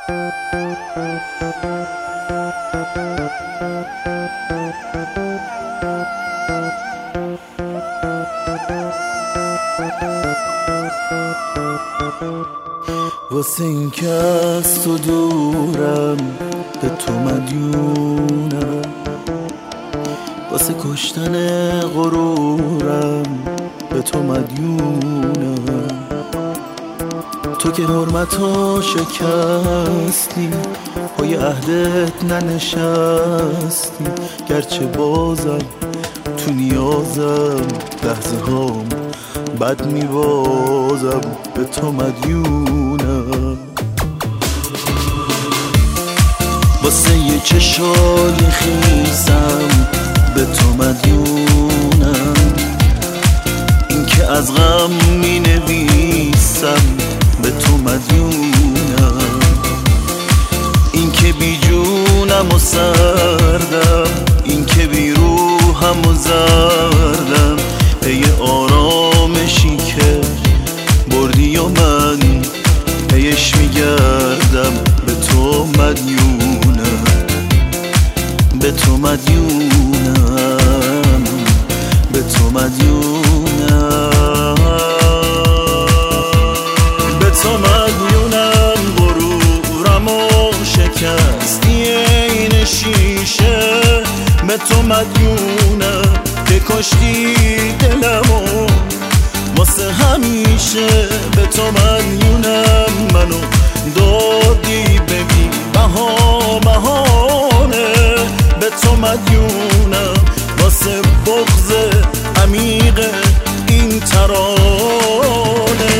واسه این که از تو دورم به تو مدیونم، واسه کشتن غرورم به تو مدیونم. تو که حرمتو شکستی، پای عهدت ننشستی، گرچه بازم تو نیازم لحظه هام بد میوازم به تو مدیونم. واسه یه چشای خیسم به تو مدیونم، این که از غم می نویسم به تو مدیونم، این که بی جونم و سردم، این که بی روحم و زردم، پی آرامشی که بردی و من پیش میگردم به تو مدیونم، به تو مدیونم، به تو مدیونم، به تو مدیونم. غرورم و شکستی این شیشه، به تو مدیونم که کشتی دلمو واسه همیشه، به تو مدیونم. منو دادی ببین بهانه، به تو مدیونم واسه بغض عمیق این ترانه.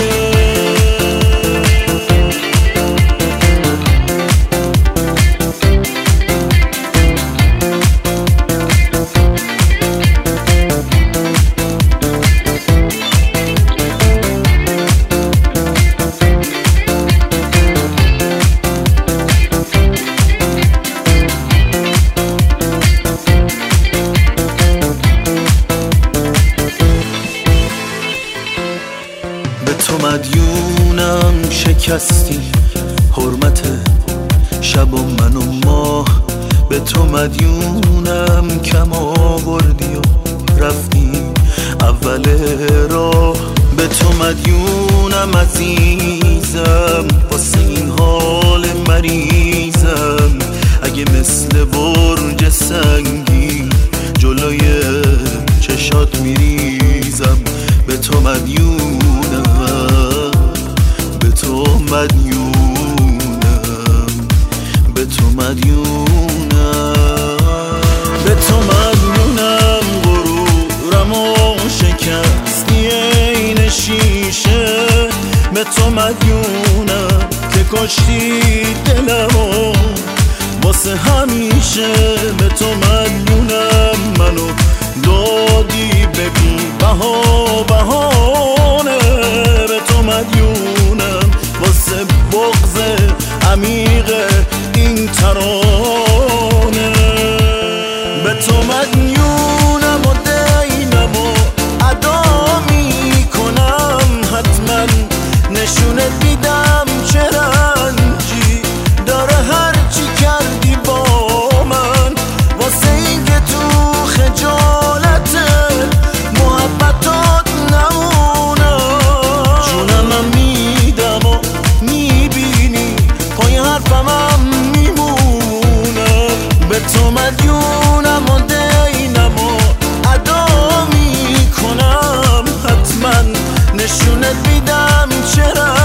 تو مدیونم شکستی حرمت شب و من و ماه، به تو مدیونم کم آوردی و رفتی اول راه، به تو مدیونم عزیزم واسه این حال مریضم، اگه مثل برج سنگی جلوی چشات میریزم، به تو مدیونم، به تو مدیونم، به تو مدیونم، به تو مدیونم. غرورم و شکستی این شیشه، به تو مدیونم که کشتی دلمو واسه همیشه، به تو مدیونم. منو دادی ببین بهانه، به تو مدیونم واسه بغض عمیق این ترانه. به تو مدیونم و دینم و ادا میکنم، حتما نشونت میدم چه رنجی داره هرچی کردی با من، واسه این که تو خجالت محبتات نمونم. جونم میدم و میبینی پای حرفم میمونم، به تو مدیونم و دینم و ادا میکنم، حتما نشونت میدم چرا